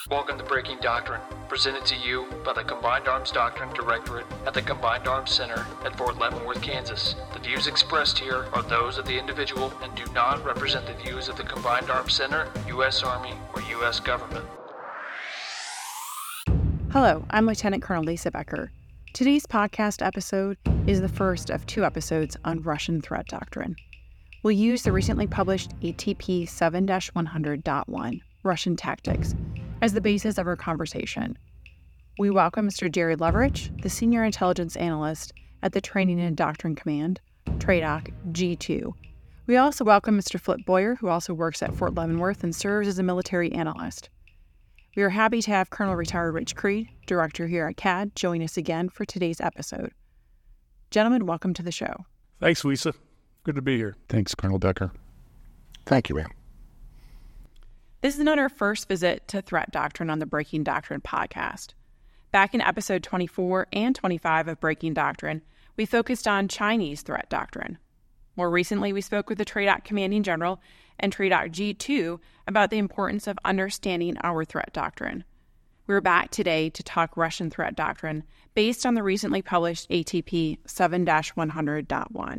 Welcome to Breaking Doctrine, presented to you by the Combined Arms Doctrine Directorate at the Combined Arms Center at Fort Leavenworth, Kansas. The views expressed here are those of the individual and do not represent the views of the Combined Arms Center, U.S. Army, or U.S. government. Hello, I'm Lieutenant Colonel Lisa Becker. Today's podcast episode is the first of 2 episodes on Russian threat doctrine. We'll use the recently published ATP 7-100.1, Russian Tactics, as the basis of our conversation. We welcome Mr. Jerry Leverich, the Senior Intelligence Analyst at the Training and Doctrine Command, TRADOC G2. We also welcome Mr. Flip Boyer, who also works at Fort Leavenworth and serves as a military analyst. We are happy to have Colonel Retired Rich Creed, Director here at CAD, join us again for today's episode. Gentlemen, welcome to the show. Thanks, Lisa. Good to be here. Thanks, Colonel Becker. Thank you, ma'am. This is not our first visit to threat doctrine on the Breaking Doctrine podcast. Back in episode 24 and 25 of Breaking Doctrine, we focused on Chinese threat doctrine. More recently, we spoke with the TRADOC Commanding General and TRADOC G2 about the importance of understanding our threat doctrine. We're back today to talk Russian threat doctrine based on the recently published ATP 7-100.1.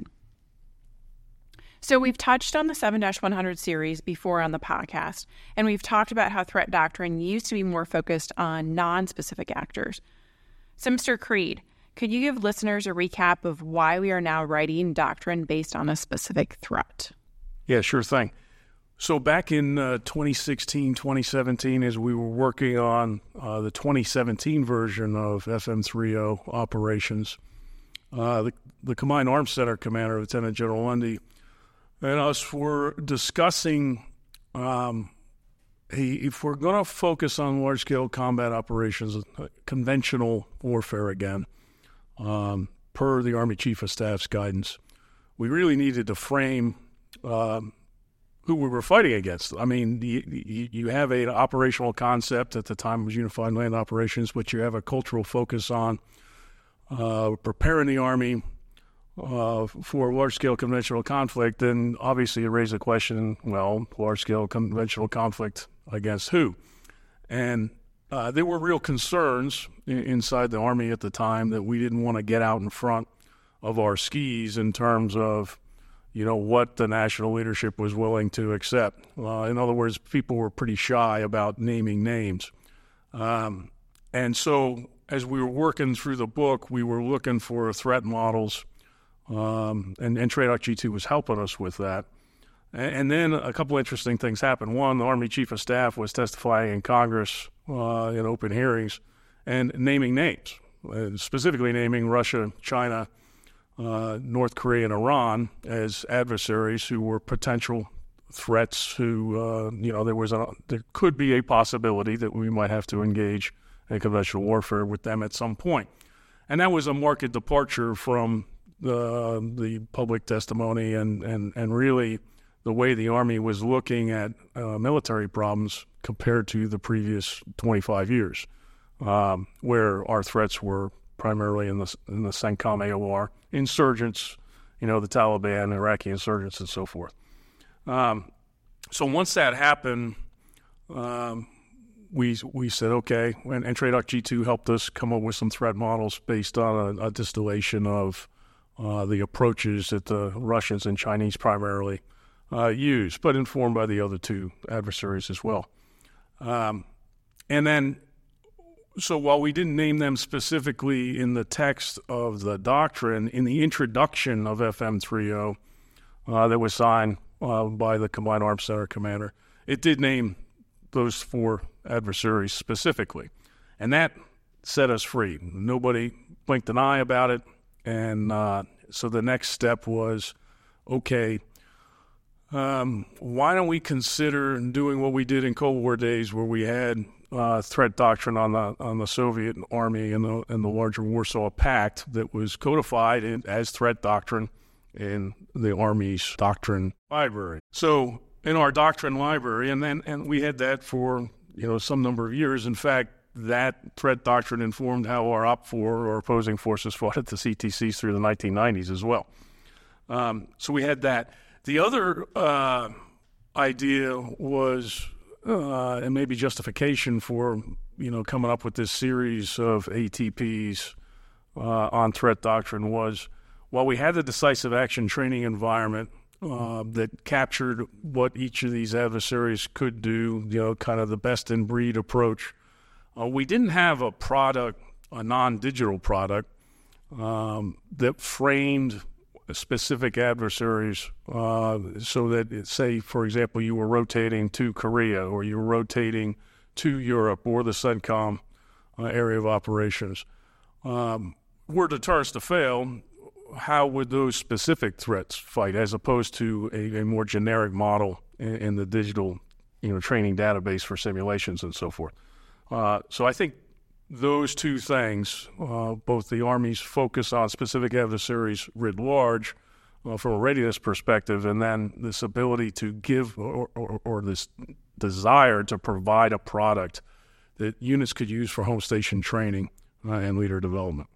So we've touched on the 7-100 series before on the podcast, and we've talked about how threat doctrine used to be more focused on non-specific actors. So Mr. Creed, could you give listeners a recap of why we are now writing doctrine based on a specific threat? Yeah, sure thing. So back in 2016, 2017, as we were working on the 2017 version of FM30 operations, the Combined Arms Center Commander, Lieutenant General Lundy, and us were discussing if we're going to focus on large-scale combat operations, conventional warfare again, per the Army Chief of Staff's guidance, we really needed to frame who we were fighting against. I mean, you have an operational concept, at the time it was Unified Land Operations, but you have a cultural focus on preparing the Army for large-scale conventional conflict, then obviously it raised the question, well, large-scale conventional conflict against who? And there were real concerns inside the Army at the time that we didn't want to get out in front of our skis in terms of, what the national leadership was willing to accept. In other words, people were pretty shy about naming names. And so as we were working through the book, we were looking for threat models, and TRADOC G2 was helping us with that. And then a couple interesting things happened. One, the Army Chief of Staff was testifying in Congress in open hearings and naming names, specifically naming Russia, China, North Korea, and Iran as adversaries who were potential threats who, there could be a possibility that we might have to engage in conventional warfare with them at some point. And that was a marked departure from the public testimony and really the way the Army was looking at military problems compared to the previous 25 years, where our threats were primarily in the CENTCOM AOR, insurgents, the Taliban, Iraqi insurgents, and so forth. So once that happened, we said, okay, and TRADOC G2 helped us come up with some threat models based on a distillation of the approaches that the Russians and Chinese primarily use, but informed by the other two adversaries as well. And then, so while we didn't name them specifically in the text of the doctrine, in the introduction of FM30 that was signed by the Combined Arms Center Commander, it did name those 4 adversaries specifically. And that set us free. Nobody blinked an eye about it. And so the next step was, okay, why don't we consider doing what we did in Cold War days, where we had threat doctrine on the Soviet Army and the larger Warsaw Pact that was codified as threat doctrine in the Army's doctrine library. So in our doctrine library, and we had that for some number of years. In fact, that threat doctrine informed how our OPFOR, or opposing forces, fought at the CTCs through the 1990s as well. So we had that. The other idea was and maybe justification for, coming up with this series of ATPs on threat doctrine was, while we had the decisive action training environment that captured what each of these adversaries could do, kind of the best-in-breed approach, we didn't have a product, a non-digital product, that framed specific adversaries so that, say, for example, you were rotating to Korea or you were rotating to Europe or the CENTCOM area of operations. Were deterrents to fail, how would those specific threats fight as opposed to a more generic model in the digital training database for simulations and so forth? So I think those two things, both the Army's focus on specific adversaries writ large from a readiness perspective, and then this ability to give or this desire to provide a product that units could use for home station training and leader development.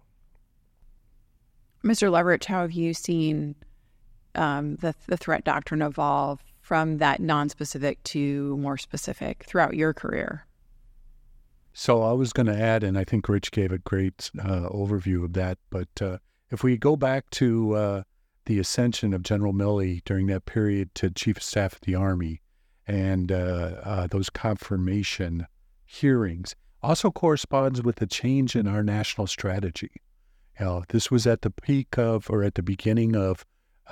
Mr. Leverich, how have you seen the threat doctrine evolve from that non-specific to more specific throughout your career? So I was going to add, and I think Rich gave a great overview of that, but if we go back to the ascension of General Milley during that period to Chief of Staff of the Army and those confirmation hearings, also corresponds with the change in our national strategy. This was at the peak of, or at the beginning of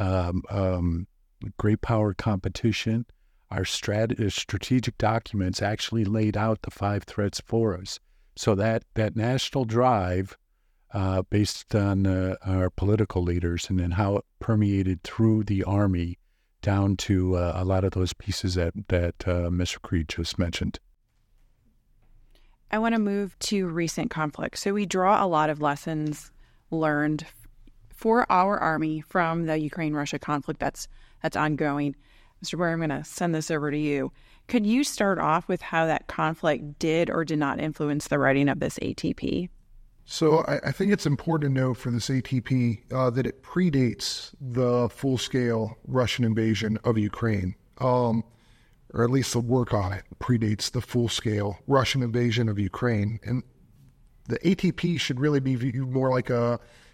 great power competition. Our strategic documents actually laid out the 5 threats for us. So that national drive, based on our political leaders and then how it permeated through the Army down to a lot of those pieces that Mr. Creed just mentioned. I want to move to recent conflict. So we draw a lot of lessons learned for our Army from the Ukraine-Russia conflict that's ongoing. Mr. Boyer, I'm going to send this over to you. Could you start off with how that conflict did or did not influence the writing of this ATP? So I think it's important to know for this ATP that it predates the full-scale Russian invasion of Ukraine, or at least the work on it predates the full-scale Russian invasion of Ukraine. And the ATP should really be viewed more like a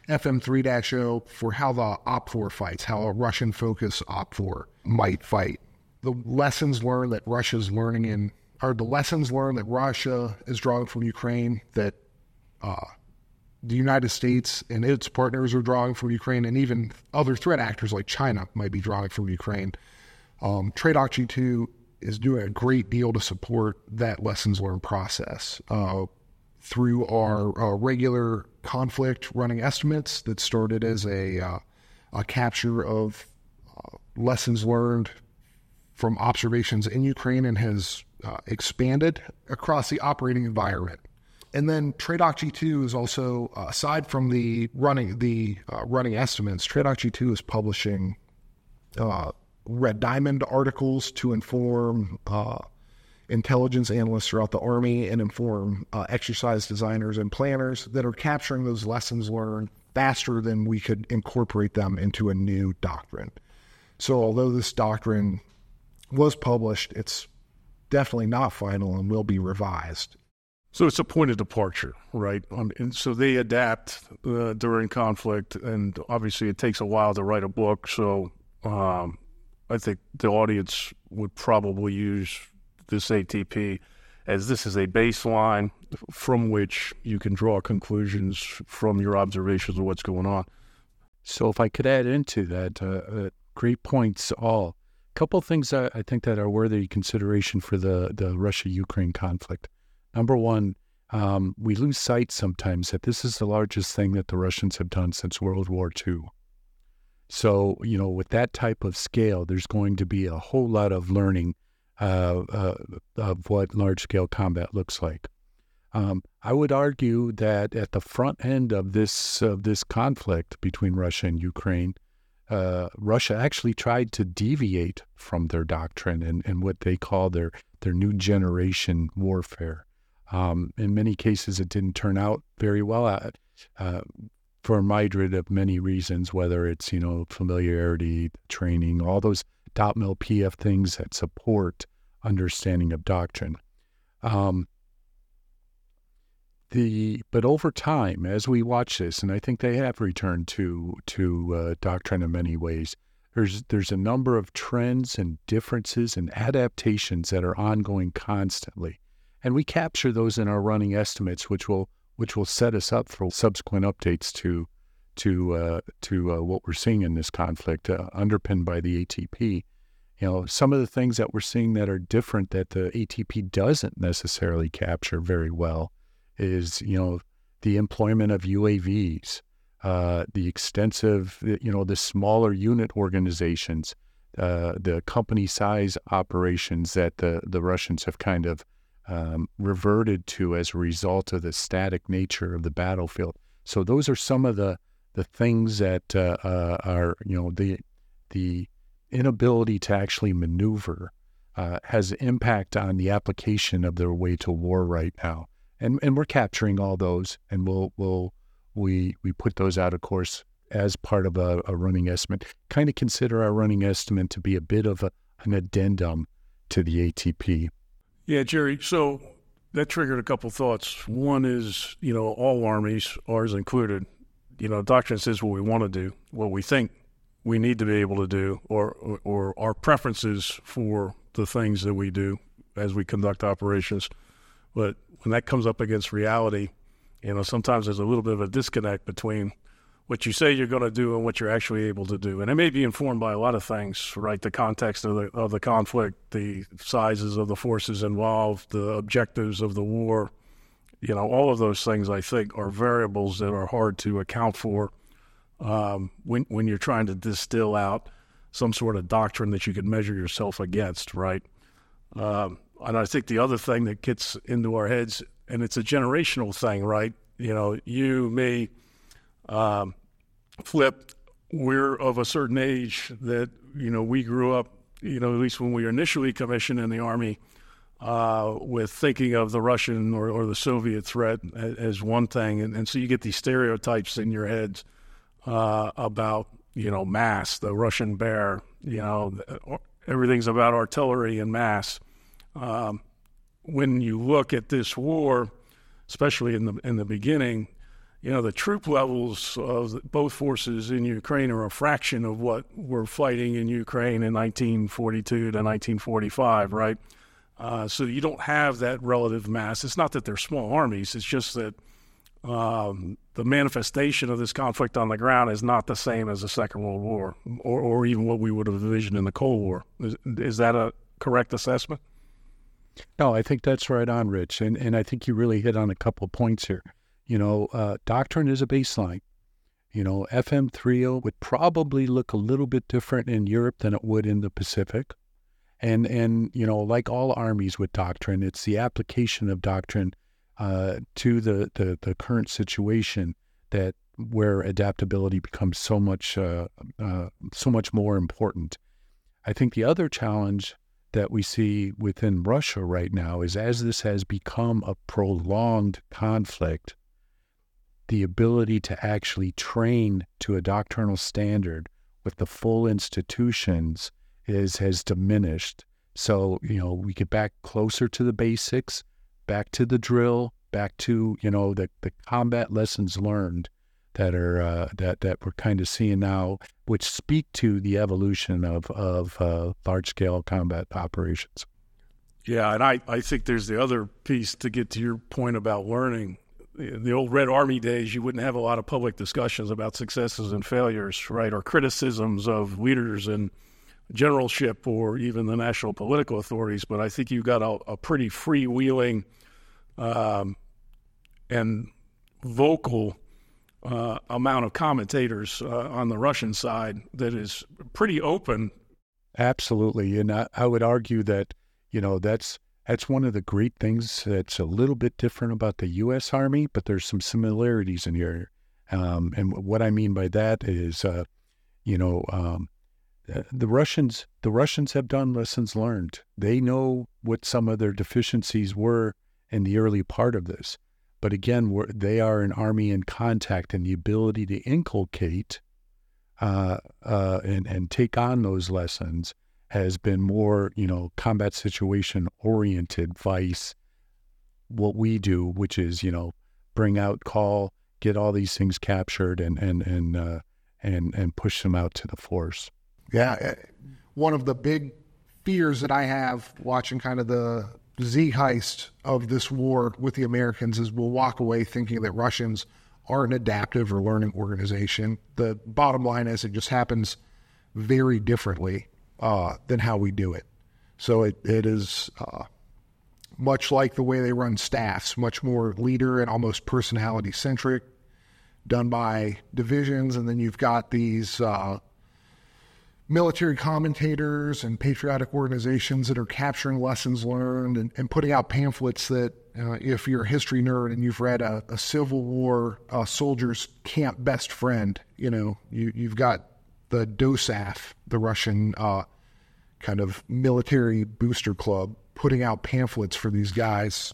FM3-0 for how the OPFOR fights, how a Russian-focused OPFOR might fight. The lessons learned that Russia's learning are the lessons learned that Russia is drawing from Ukraine, that the United States and its partners are drawing from Ukraine, and even other threat actors like China might be drawing from Ukraine. TRADOC G2 is doing a great deal to support that lessons learned process through our regular conflict running estimates that started as a capture of lessons learned from observations in Ukraine and has expanded across the operating environment. And then TRADOC G2 is also, aside from the running estimates, TRADOC G2 is publishing Red Diamond articles to inform intelligence analysts throughout the Army and inform exercise designers and planners that are capturing those lessons learned faster than we could incorporate them into a new doctrine. So although this doctrine was published, it's definitely not final and will be revised. So it's a point of departure, right? And so they adapt during conflict, and obviously it takes a while to write a book. So I think the audience would probably use this ATP as this is a baseline from which you can draw conclusions from your observations of what's going on. So if I could add into that, great points all. A couple of things I think that are worthy of consideration for the Russia-Ukraine conflict. Number one, we lose sight sometimes that this is the largest thing that the Russians have done since World War II. So, with that type of scale, there's going to be a whole lot of learning of what large-scale combat looks like. I would argue that at the front end of this conflict between Russia and Ukraine, Russia actually tried to deviate from their doctrine and what they call their new generation warfare. In many cases, it didn't turn out very well for a myriad of many reasons, whether it's, familiarity, training, all those DOT-MIL PF things that support understanding of doctrine. But over time, as we watch this, and I think they have returned to doctrine in many ways, there's a number of trends and differences and adaptations that are ongoing constantly, and we capture those in our running estimates, which will set us up for subsequent updates to what we're seeing in this conflict, underpinned by the ATP. Some of the things that we're seeing that are different that the ATP doesn't necessarily capture very well is, the employment of UAVs, the extensive, the smaller unit organizations, the company size operations that the Russians have kind of reverted to as a result of the static nature of the battlefield. So those are some of the things that are, the inability to actually maneuver has impact on the application of their way to war right now. And we're capturing all those, and we put those out, of course, as part of a running estimate. Kind of consider our running estimate to be a bit of an addendum to the ATP. Yeah, Jerry, so that triggered a couple thoughts. One is, all armies, ours included, doctrine says what we want to do, what we think we need to be able to do, or our preferences for the things that we do as we conduct operations. But when that comes up against reality, sometimes there's a little bit of a disconnect between what you say you're going to do and what you're actually able to do. And it may be informed by a lot of things, right? The context of the conflict, the sizes of the forces involved, the objectives of the war, all of those things, I think, are variables that are hard to account for when you're trying to distill out some sort of doctrine that you can measure yourself against, right? And I think the other thing that gets into our heads, and it's a generational thing, right? You may flip. We're of a certain age that, we grew up, at least when we were initially commissioned in the Army, with thinking of the Russian or the Soviet threat as one thing. And so you get these stereotypes in your heads about, mass, the Russian bear, everything's about artillery and mass. When you look at this war, especially in the beginning, the troop levels of both forces in Ukraine are a fraction of what we're fighting in Ukraine in 1942 to 1945, right? So you don't have that relative mass. It's not that they're small armies. It's just that the manifestation of this conflict on the ground is not the same as the Second World War or even what we would have envisioned in the Cold War. Is that a correct assessment? No, I think that's right on, Rich. And I think you really hit on a couple of points here. Doctrine is a baseline. FM30 would probably look a little bit different in Europe than it would in the Pacific. And like all armies with doctrine, it's the application of doctrine to the current situation where adaptability becomes so much more important. I think the other challenge that we see within Russia right now is, as this has become a prolonged conflict, the ability to actually train to a doctrinal standard with the full institutions has diminished. So, we get back closer to the basics, back to the drill, back to, the combat lessons learned that are that we're kind of seeing now, which speak to the evolution of large-scale combat operations. Yeah, and I think there's the other piece to get to your point about learning. The old Red Army days, you wouldn't have a lot of public discussions about successes and failures, right, or criticisms of leaders and generalship or even the national political authorities. But I think you've got a pretty freewheeling and vocal amount of commentators on the Russian side that is pretty open. Absolutely. And I would argue that, that's one of the great things that's a little bit different about the U.S. Army, but there's some similarities in here. And what I mean by that is, the Russians have done lessons learned. They know what some of their deficiencies were in the early part of this. But again, they are an army in contact, and the ability to inculcate and take on those lessons has been more, combat situation oriented, vice what we do, which is, bring out, call, get all these things captured and push them out to the force. Yeah. One of the big fears that I have watching kind of the Z heist of this war with the Americans is we'll walk away thinking that Russians are an adaptive or learning organization. The bottom line is it just happens very differently than how we do it. So it is much like the way they run staffs, much more leader and almost personality centric, done by divisions. And then you've got these military commentators and patriotic organizations that are capturing lessons learned and putting out pamphlets that if you're a history nerd and you've read a Civil War soldier's camp best friend, you've got the DOSAF, the Russian kind of military booster club, putting out pamphlets for these guys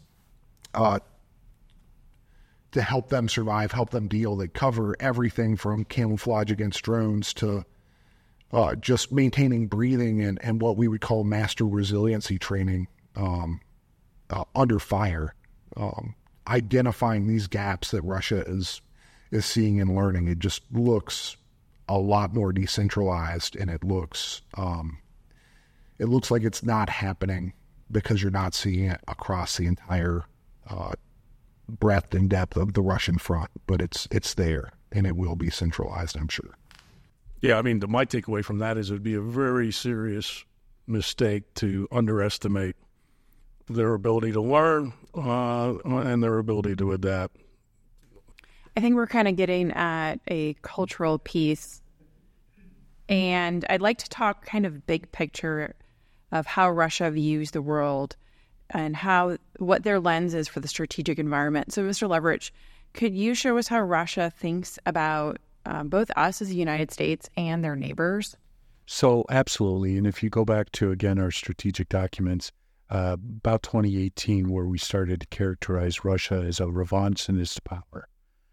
to help them survive, help them deal. They cover everything from camouflage against drones to just maintaining breathing and what we would call master resiliency training under fire, identifying these gaps that Russia is seeing and learning. It just looks a lot more decentralized, and it looks like it's not happening because you're not seeing it across the entire breadth and depth of the Russian front. But it's there, and it will be centralized, I'm sure. Yeah, I mean, my takeaway from that is it would be a very serious mistake to underestimate their ability to learn and their ability to adapt. I think we're kind of getting at a cultural piece, and I'd like to talk kind of big picture of how Russia views the world and what their lens is for the strategic environment. So, Mr. Leverich, could you show us how Russia thinks about both us as the United States and their neighbors? So absolutely. And if you go back to, again, our strategic documents, about 2018, where we started to characterize Russia as a revanchist power,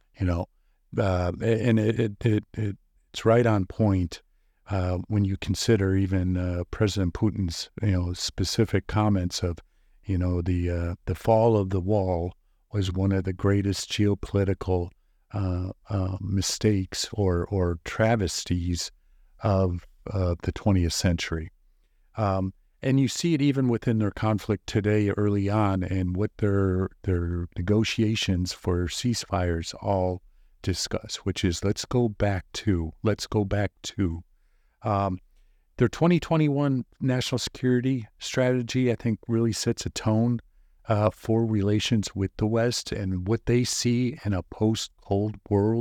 and it's right on point when you consider even President Putin's, specific comments of, the fall of the wall was one of the greatest geopolitical mistakes or travesties of the 20th century. And you see it even within their conflict today early on, and what their negotiations for ceasefires all discuss, which is let's go back to. Their 2021 national security strategy, I think, really sets a tone for relations with the West and what they see in a post-Cold War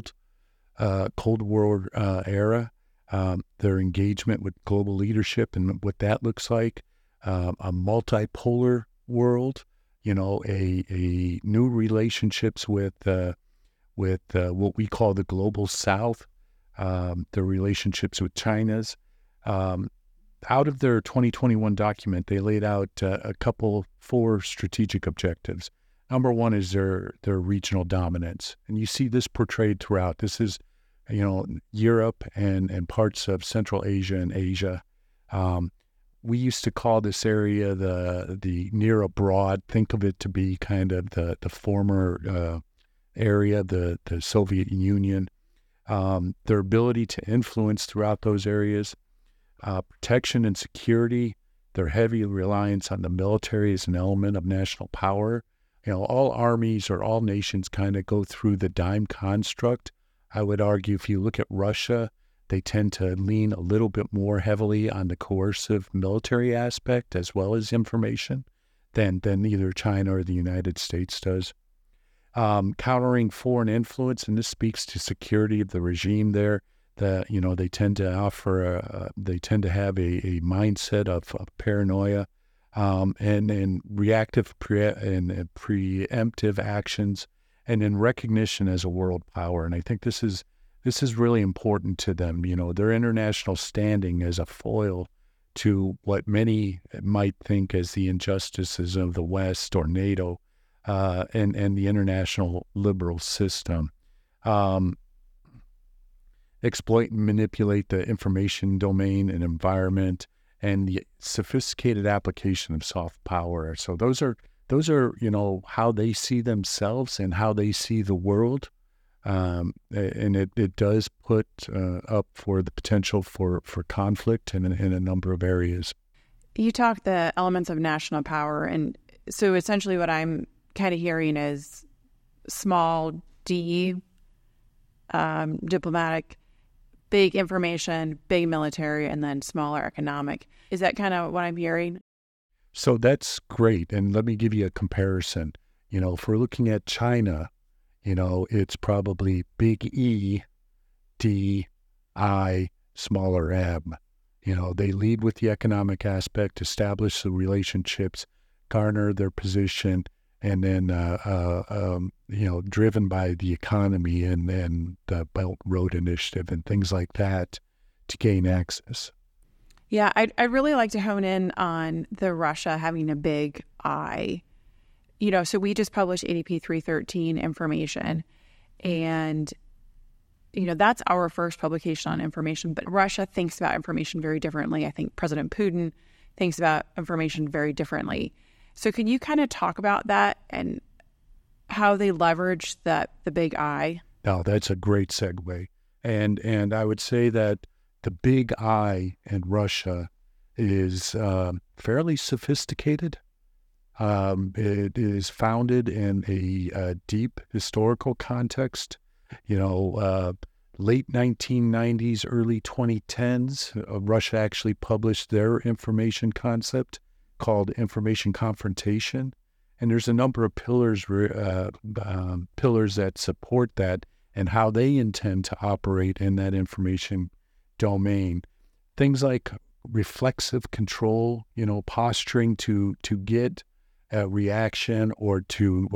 era, their engagement with global leadership and what that looks like, a multipolar world, a new relationships with what we call the global South, their relationships with China's. Out of their 2021 document, they laid out four strategic objectives. Number one is their regional dominance. And you see this portrayed throughout. This is, Europe and parts of Central Asia and Asia. We used to call this area the near abroad. Think of it to be kind of the former area, the Soviet Union. Their ability to influence throughout those areas. Protection and security, their heavy reliance on the military as an element of national power. All armies or all nations kind of go through the dime construct. I would argue if you look at Russia, they tend to lean a little bit more heavily on the coercive military aspect as well as information than either China or the United States does. Countering foreign influence, and this speaks to security of the regime there. They tend to offer, they tend to have a mindset of paranoia and reactive and preemptive actions, and in recognition as a world power. And I think this is really important to them. Their international standing as a foil to what many might think as the injustices of the West or NATO and the international liberal system. Exploit and manipulate the information domain and environment, and the sophisticated application of soft power. So those are how they see themselves and how they see the world. And it does put up for the potential for conflict in a number of areas. You talk the elements of national power, and so essentially what I'm kind of hearing is small D, diplomatic, big information, big military, and then smaller economic. Is that kind of what I'm hearing? So that's great. And let me give you a comparison. If we're looking at China, it's probably big E, D, I, smaller M. They lead with the economic aspect, establish the relationships, garner their position, and then, driven by the economy and the Belt Road Initiative and things like that to gain access. Yeah, I'd really like to hone in on the Russia having a big I. So we just published ADP 313 information, and that's our first publication on information, but Russia thinks about information very differently. I think President Putin thinks about information very differently. So can you kind of talk about that and how they leverage the big I? Oh, that's a great segue. And I would say that the big I in Russia is fairly sophisticated. It is founded in a deep historical context. Late 1990s, early 2010s, Russia actually published their information concept called information confrontation. And there's a number of pillars that support that and how they intend to operate in that information domain. Things like reflexive control, posturing to get a reaction or to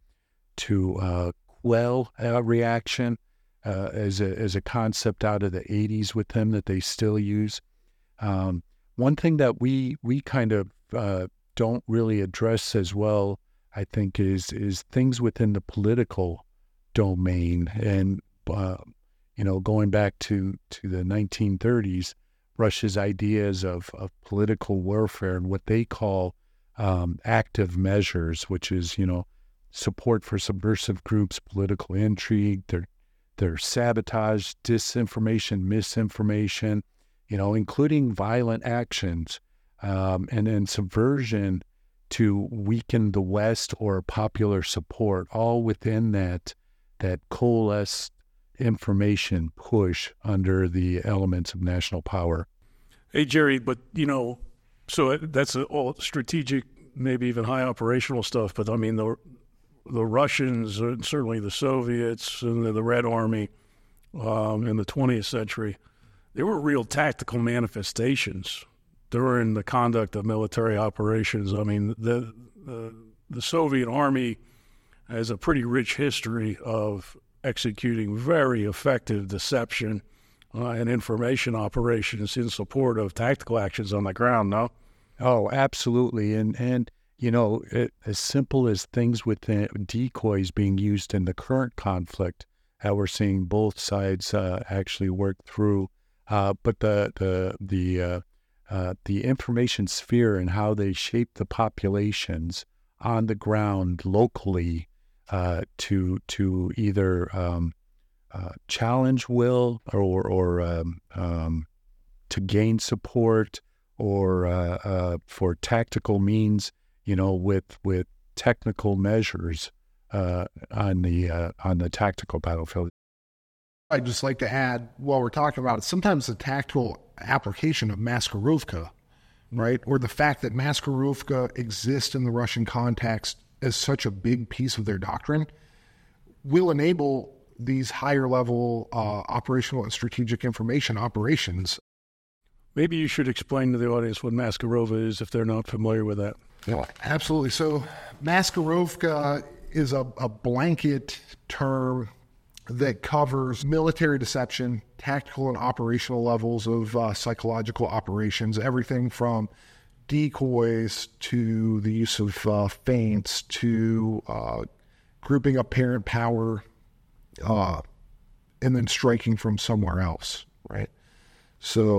quell a reaction as a concept out of the 80s with them that they still use. One thing that we kind of don't really address as well, I think, is things within the political domain. And, going back to the 1930s, Russia's ideas of political warfare and what they call active measures, which is, support for subversive groups, political intrigue, their sabotage, disinformation, misinformation, including violent actions, and then subversion to weaken the West or popular support, all within that coalesced information push under the elements of national power. Hey, Jerry, but, so that's all strategic, maybe even high operational stuff. But, I mean, the Russians, and certainly the Soviets and the Red Army in the 20th century, they were real tactical manifestations during the conduct of military operations. I mean, the Soviet Army has a pretty rich history of executing very effective deception and information operations in support of tactical actions on the ground, no? Oh, absolutely. And as simple as things with decoys being used in the current conflict, how we're seeing both sides actually work through. But the information sphere and how they shape the populations on the ground locally to either challenge will or to gain support or for tactical means, with technical measures on the tactical battlefield. I'd just like to add, while we're talking about it, sometimes the tactical application of Maskirovka, right, or the fact that Maskirovka exists in the Russian context as such a big piece of their doctrine, will enable these higher level operational and strategic information operations. Maybe you should explain to the audience what Maskirovka is if they're not familiar with that. Yeah, absolutely. So Maskirovka is a blanket term that covers military deception, tactical and operational levels of psychological operations, everything from decoys to the use of feints to grouping apparent power and then striking from somewhere else, right? So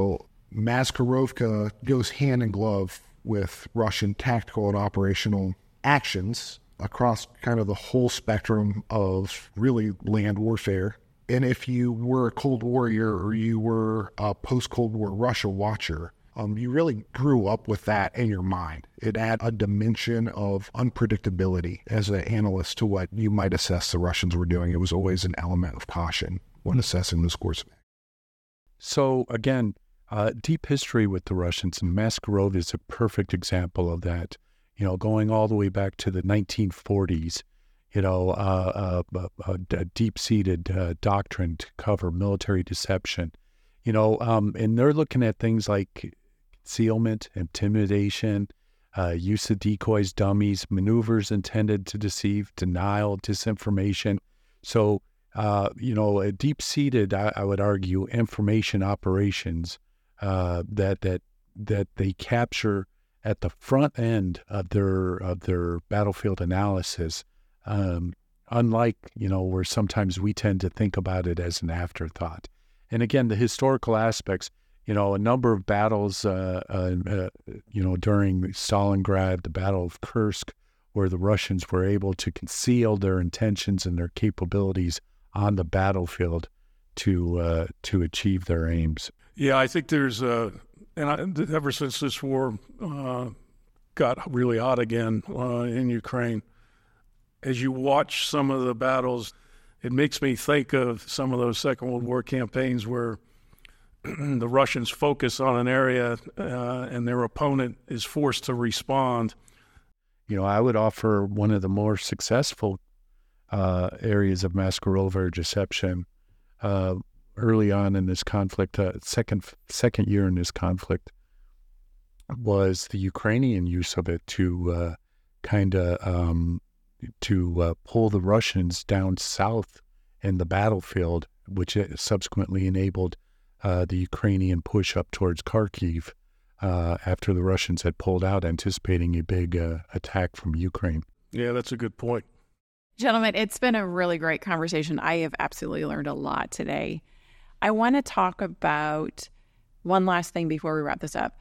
Maskarovka goes hand in glove with Russian tactical and operational actions across kind of the whole spectrum of really land warfare. And if you were a Cold Warrior or you were a post-Cold War Russia watcher, you really grew up with that in your mind. It added a dimension of unpredictability as an analyst to what you might assess the Russians were doing. It was always an element of caution when assessing this course of action. So again, deep history with the Russians, and Maskarov is a perfect example of that. You know, going all the way back to the 1940s, you know, a deep-seated doctrine to cover military deception. You know, and they're looking at things like concealment, intimidation, use of decoys, dummies, maneuvers intended to deceive, denial, disinformation. So, you know, a deep-seated, I would argue, information operations that they capture at the front end of their battlefield analysis. Unlike, you know, where sometimes we tend to think about it as an afterthought. And again, the historical aspects, you know, a number of battles, you know, during Stalingrad, the Battle of Kursk, where the Russians were able to conceal their intentions and their capabilities on the battlefield to achieve their aims. Yeah, I think there's ever since this war got really hot again in Ukraine, as you watch some of the battles, it makes me think of some of those Second World War campaigns where the Russians focus on an area and their opponent is forced to respond. You know, I would offer one of the more successful areas of Maskarova deception early on in this conflict, second year in this conflict, was the Ukrainian use of it to pull the Russians down south in the battlefield, which subsequently enabled the Ukrainian push up towards Kharkiv after the Russians had pulled out, anticipating a big attack from Ukraine. Yeah, that's a good point. Gentlemen, it's been a really great conversation. I have absolutely learned a lot today. I want to talk about one last thing before we wrap this up.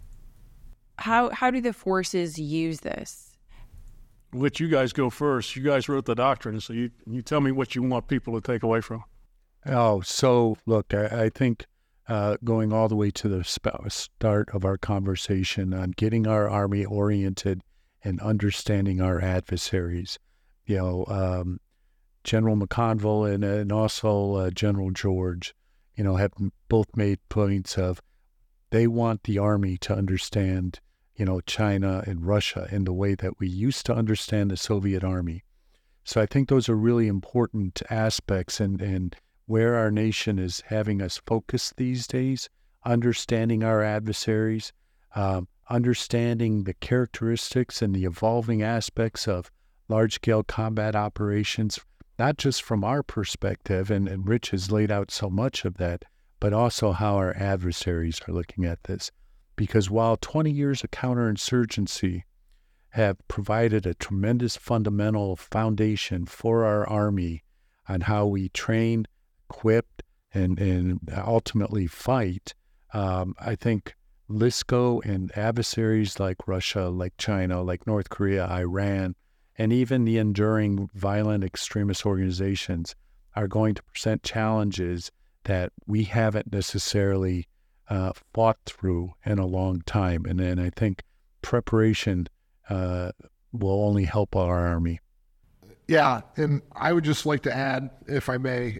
How do the forces use this? Let you guys go first. You guys wrote the doctrine, so you tell me what you want people to take away from. Oh, so look, I think going all the way to the start of our conversation on getting our Army oriented and understanding our adversaries, you know, General McConville and also General George, you know, have both made points of they want the Army to understand, you know, China and Russia in the way that we used to understand the Soviet Army. So I think those are really important aspects and where our nation is having us focus these days, understanding our adversaries, understanding the characteristics and the evolving aspects of large-scale combat operations, not just from our perspective, and Rich has laid out so much of that, but also how our adversaries are looking at this. Because while 20 years of counterinsurgency have provided a tremendous fundamental foundation for our Army on how we train, equip, and ultimately fight, I think LSCO and adversaries like Russia, like China, like North Korea, Iran, and even the enduring violent extremist organizations are going to present challenges that we haven't necessarily fought through in a long time. And then I think preparation will only help our Army. Yeah, and I would just like to add, if I may,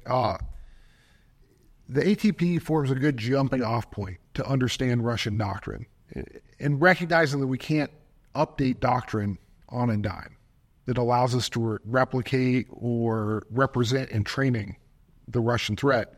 the ATP forms a good jumping off point to understand Russian doctrine, and recognizing that we can't update doctrine on a dime. That allows us to replicate or represent in training the Russian threat.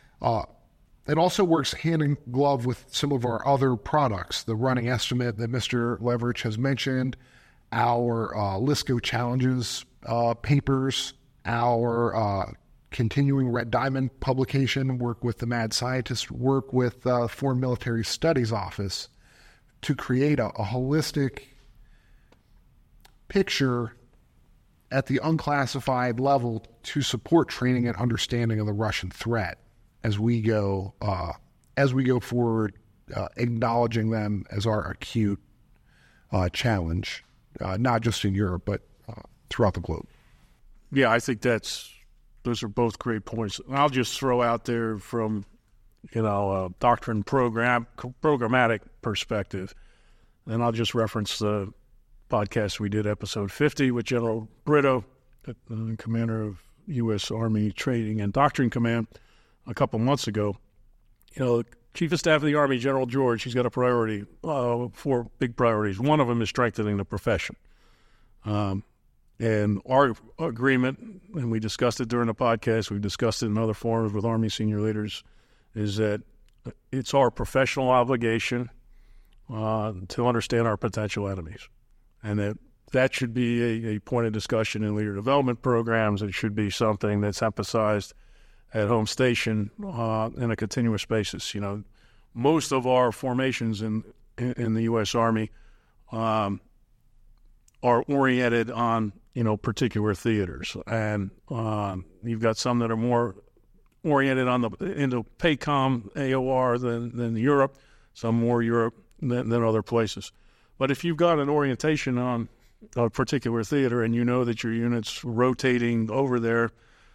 It also works hand in glove with some of our other products, the running estimate that Mr. Leverich has mentioned, our LSCO challenges papers, our continuing Red Diamond publication, work with the Mad Scientist, work with Foreign Military Studies Office to create a holistic picture at the unclassified level to support training and understanding of the Russian threat as we go forward acknowledging them as our acute challenge, not just in Europe, but throughout the globe. Yeah, I think those are both great points. I'll just throw out there from, doctrine programmatic perspective, and I'll just reference the podcast we did, episode 50, with General Brito, commander of U.S. Army Training and Doctrine Command, a couple months ago. Chief of Staff of the Army, General George, he's got a priority, 4 big priorities. One of them is strengthening the profession. And our agreement, and we discussed it during the podcast, we've discussed it in other forums with Army senior leaders, is that it's our professional obligation to understand our potential enemies. And that should be a point of discussion in leader development programs. It should be something that's emphasized at home station in a continuous basis. Most of our formations in the U.S. Army are oriented on particular theaters, and you've got some that are more oriented into PACOM, AOR than Europe, some more Europe than other places. But if you've got an orientation on a particular theater and you know that your unit's rotating over there,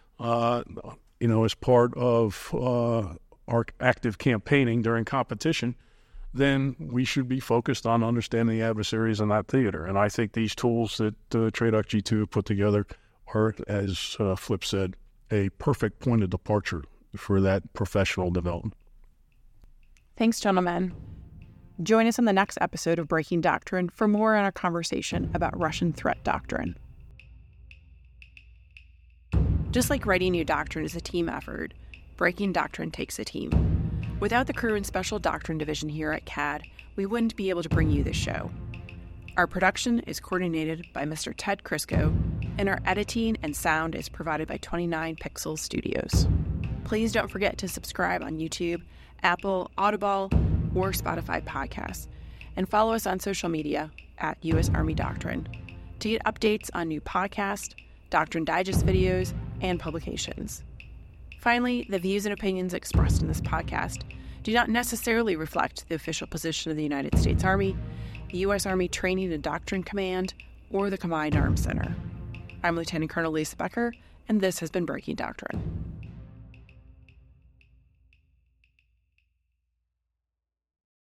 as part of our active campaigning during competition, then we should be focused on understanding the adversaries in that theater. And I think these tools that TRADOC G2 have put together are, as Flip said, a perfect point of departure for that professional development. Thanks, gentlemen. Join us on the next episode of Breaking Doctrine for more on our conversation about Russian threat doctrine. Just like writing new doctrine is a team effort, Breaking Doctrine takes a team. Without the crew and special doctrine division here at CAD, we wouldn't be able to bring you this show. Our production is coordinated by Mr. Ted Crisco, and our editing and sound is provided by 29 Pixels Studios. Please don't forget to subscribe on YouTube, Apple, Audible, or Spotify podcasts, and follow us on social media at U.S. Army Doctrine to get updates on new podcasts, Doctrine Digest videos, and publications. Finally, the views and opinions expressed in this podcast do not necessarily reflect the official position of the United States Army, the U.S. Army Training and Doctrine Command, or the Combined Arms Center. I'm Lieutenant Colonel Lisa Becker, and this has been Breaking Doctrine.